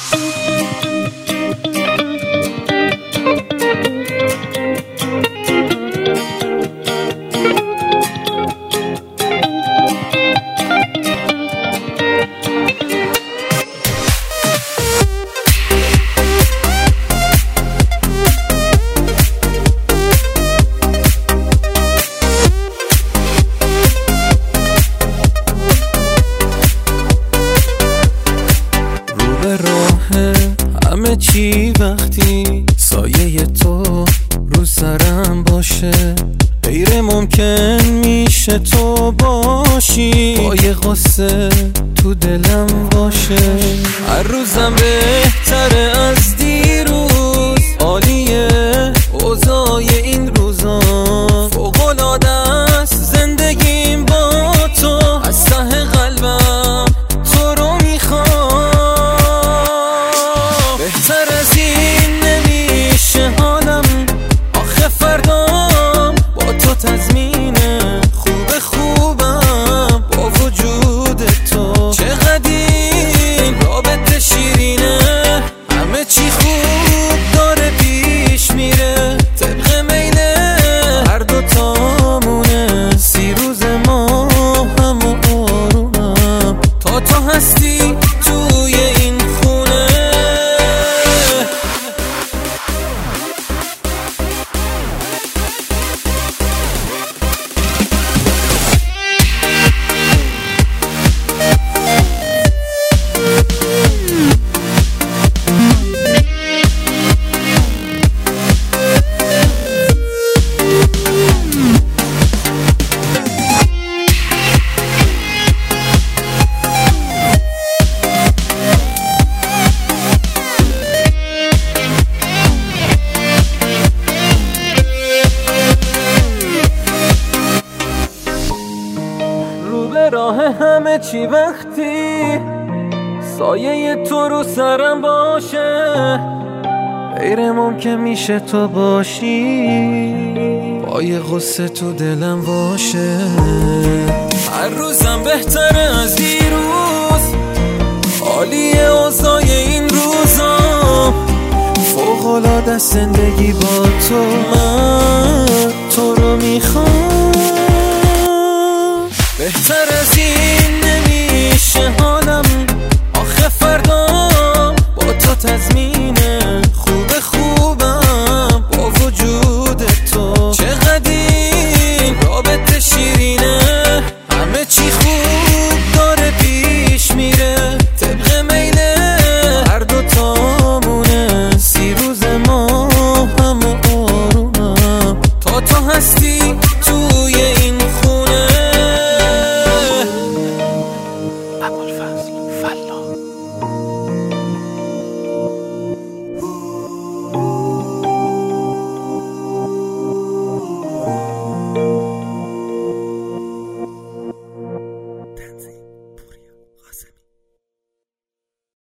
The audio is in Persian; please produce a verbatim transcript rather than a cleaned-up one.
همه چی وقتی سایه تو رو سرم باشه، غیر ممکن میشه تو باشی، با یه غصه تو دلم باشه. هر روزم بهتره از دیروز، عالیه اوضاع این روزا، فوق‌العاده است زندگیم با تو، از ته قلبم تو رو میخوام. بهتر از این نمیشه حالم، آخه فردام با تو تضمینه، خوب خوبم با وجود تو، چقدر این رابطه شیرینه، همه چی خوب داره پیش میره، طبق میله هر دو تامونه، سی روز ما هم و آرومم تا تو هستی توی این خونه. راه همه چی وقتی سایه تو رو سرم باشه، غیر ممکن میشه تو باشی، با یه غصه تو دلم باشه. هر روزم بهتره از دیروز، عالیه اوضاع این روزا، فوق‌العاده زندگی با تو، من تو رو میخوام. بهتر از این نمیشه حالم، آخه فردام با تو تضمینه، خوب خوبم با وجود تو، چقدر این رابطه شیرینه، همه چی خوب داره پیش میره، طبق میله هر دو تامونه، سی روز ما هم و آرومم تا تو هستی